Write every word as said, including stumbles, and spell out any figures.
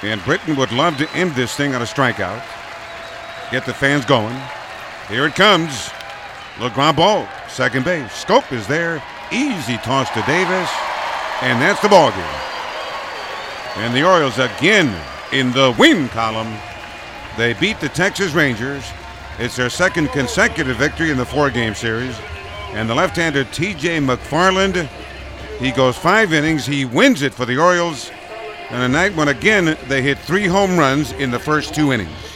And Britton would love to end this thing on a strikeout. Get the fans going. Here it comes. Le grand ball, second base. Schoop is there. Easy toss to Davis. And that's the ball game. And the Orioles again in the win column. They beat the Texas Rangers. It's their second consecutive victory in the four-game series. And the left-hander T J McFarland, he goes five innings. He wins it for the Orioles. And a night when, again, they hit three home runs in the first two innings.